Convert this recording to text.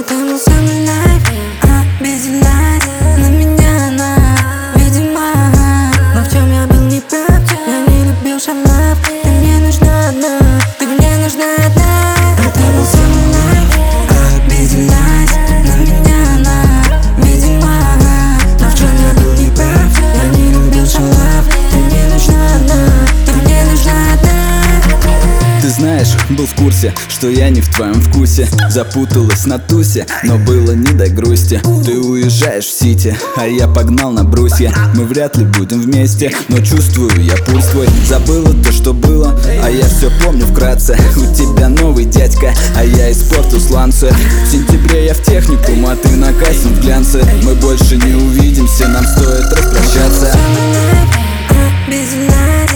Это был самый лайф, бездельная. На меня она, видимо. Но в чем я был неправ, я не любил шалав. Ты мне нужна одна, ты мне нужна одна. Это был самый лайф, бездельная. На меня она, видимо. Но в чем я был неправ, я не любил шалав. Ты мне нужна одна, ты мне нужна одна. Ты знаешь, был в курсе, что я не в твоем вкусе. Запуталась на тусе, но было не до грусти. Ты уезжаешь в Сити, а я погнал на брусья. Мы вряд ли будем вместе, но чувствую я пульс твой. Забыла то, что было, а я все помню вкратце. У тебя новый дядька, а я испортил сланцы. В сентябре я в техникум, а ты на кайсом в глянце. Мы больше не увидимся, нам стоит распрощаться. Бездельная.